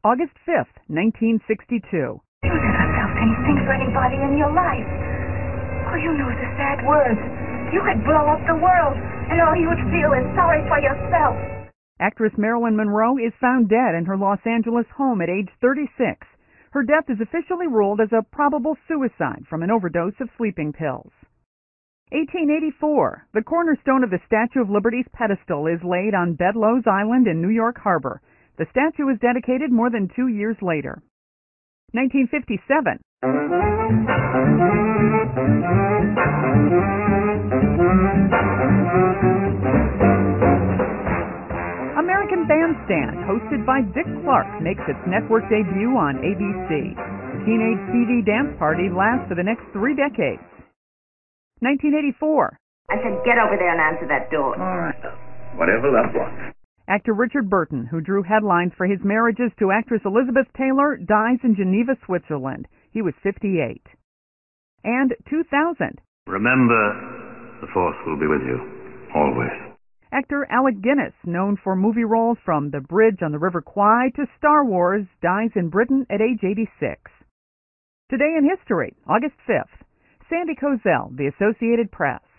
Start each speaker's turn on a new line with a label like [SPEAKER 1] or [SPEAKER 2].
[SPEAKER 1] August 5th, 1962.
[SPEAKER 2] You never felt anything for anybody in your life. All you knew was the sad words. You could blow up the world, and all you would feel is sorry for yourself.
[SPEAKER 1] Actress Marilyn Monroe is found dead in her Los Angeles home at age 36. Her death is officially ruled as a probable suicide from an overdose of sleeping pills. 1884. The cornerstone of the Statue of Liberty's pedestal is laid on Bedloes Island in New York Harbor. The statue was dedicated more than 2 years later. 1957. American Bandstand, hosted by Dick Clark, makes its network debut on ABC. The teenage TV dance party lasts for the next 3 decades. 1984.
[SPEAKER 3] I said, get over there and answer that door.
[SPEAKER 4] All right. Whatever that was.
[SPEAKER 1] Actor Richard Burton, who drew headlines for his marriages to actress Elizabeth Taylor, dies in Geneva, Switzerland. He was 58. And 2000.
[SPEAKER 4] Remember, the Force will be with you, always.
[SPEAKER 1] Actor Alec Guinness, known for movie roles from The Bridge on the River Kwai to Star Wars, dies in Britain at age 86. Today in history, August 5th. Sandy Kozel, The Associated Press.